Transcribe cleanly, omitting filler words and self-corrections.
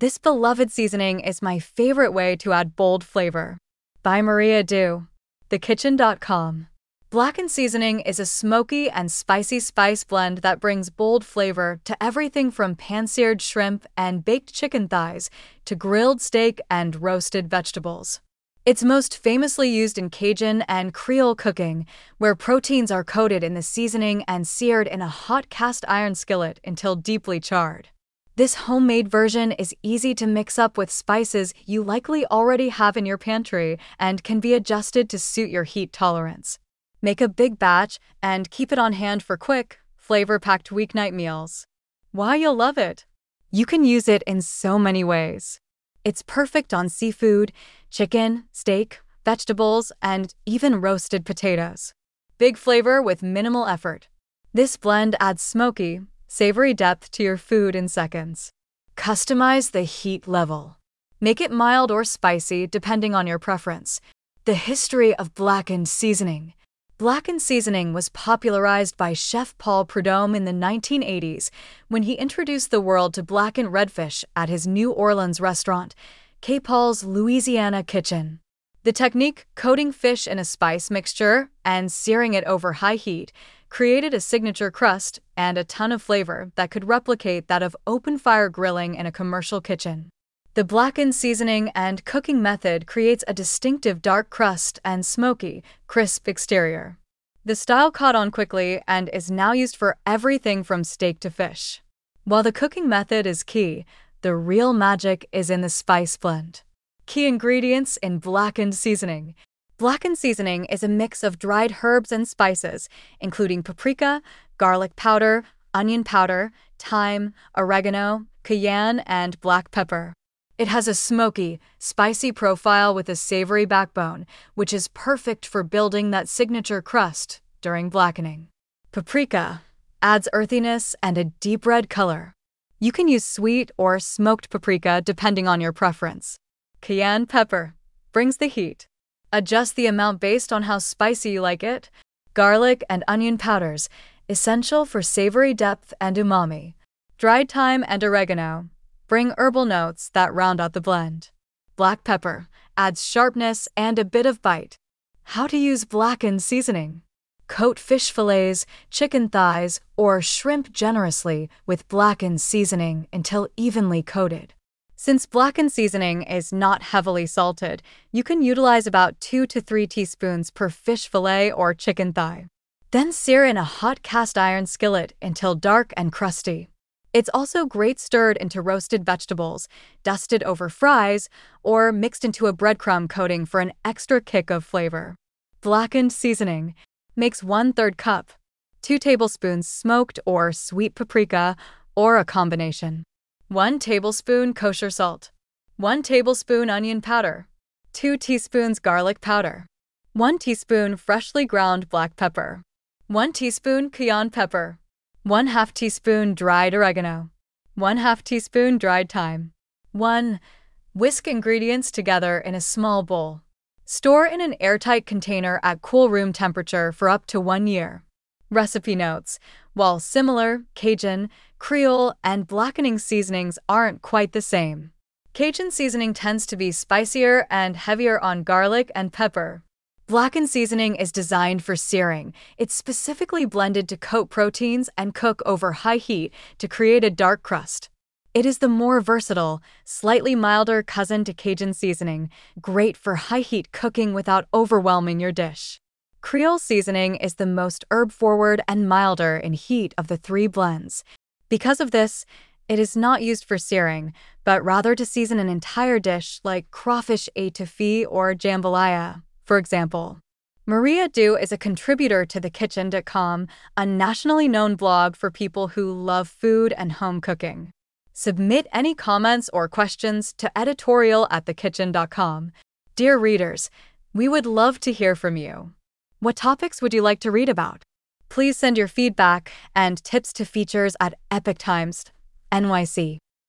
This beloved seasoning is my favorite way to add bold flavor. By Maria Du, thekitchen.com. Blackened seasoning is a smoky and spicy spice blend that brings bold flavor to everything from pan-seared shrimp and baked chicken thighs to grilled steak and roasted vegetables. It's most famously used in Cajun and Creole cooking, where proteins are coated in the seasoning and seared in a hot cast iron skillet until deeply charred. This homemade version is easy to mix up with spices you likely already have in your pantry and can be adjusted to suit your heat tolerance. Make a big batch and keep it on hand for quick, flavor-packed weeknight meals. Why you'll love it? You can use it in so many ways. It's perfect on seafood, chicken, steak, vegetables, and even roasted potatoes. Big flavor with minimal effort. This blend adds smoky, savory depth to your food in seconds. Customize the heat level. Make it mild or spicy depending on your preference. The history of blackened seasoning. Blackened seasoning was popularized by Chef Paul Prudhomme in the 1980s when he introduced the world to blackened redfish at his New Orleans restaurant, K. Paul's Louisiana Kitchen. The technique, coating fish in a spice mixture and searing it over high heat, created a signature crust and a ton of flavor that could replicate that of open-fire grilling in a commercial kitchen. The blackened seasoning and cooking method creates a distinctive dark crust and smoky, crisp exterior. The style caught on quickly and is now used for everything from steak to fish. While the cooking method is key, the real magic is in the spice blend. Key ingredients in blackened seasoning. Blackened seasoning is a mix of dried herbs and spices, including paprika, garlic powder, onion powder, thyme, oregano, cayenne, and black pepper. It has a smoky, spicy profile with a savory backbone, which is perfect for building that signature crust during blackening. Paprika adds earthiness and a deep red color. You can use sweet or smoked paprika depending on your preference. Cayenne pepper brings the heat. Adjust the amount based on how spicy you like it. Garlic and onion powders, essential for savory depth and umami. Dried thyme and oregano bring herbal notes that round out the blend. Black pepper adds sharpness and a bit of bite. How to use blackened seasoning. Coat fish fillets, chicken thighs, or shrimp generously with blackened seasoning until evenly coated. Since blackened seasoning is not heavily salted, you can utilize about 2 to 3 teaspoons per fish fillet or chicken thigh. Then sear in a hot cast iron skillet until dark and crusty. It's also great stirred into roasted vegetables, dusted over fries, or mixed into a breadcrumb coating for an extra kick of flavor. Blackened seasoning makes 1/3 cup, 2 tablespoons smoked or sweet paprika, or a combination. 1 tablespoon kosher salt, 1 tablespoon onion powder, 2 teaspoons garlic powder, 1 teaspoon freshly ground black pepper, 1 teaspoon cayenne pepper, 1/2 teaspoon dried oregano, 1/2 teaspoon dried thyme. 1. Whisk ingredients together in a small bowl. Store in an airtight container at cool room temperature for up to 1 year. Recipe notes. While similar, Cajun, Creole, and blackening seasonings aren't quite the same. Cajun seasoning tends to be spicier and heavier on garlic and pepper. Blackened seasoning is designed for searing. It's specifically blended to coat proteins and cook over high heat to create a dark crust. It is the more versatile, slightly milder cousin to Cajun seasoning, great for high-heat cooking without overwhelming your dish. Creole seasoning is the most herb-forward and milder in heat of the 3 blends. Because of this, it is not used for searing, but rather to season an entire dish like crawfish étouffée or jambalaya, for example. Maria Du is a contributor to thekitchen.com, a nationally known blog for people who love food and home cooking. Submit any comments or questions to editorial@thekitchen.com. Dear readers, we would love to hear from you. What topics would you like to read about? Please send your feedback and tips to features at Epic Times NYC.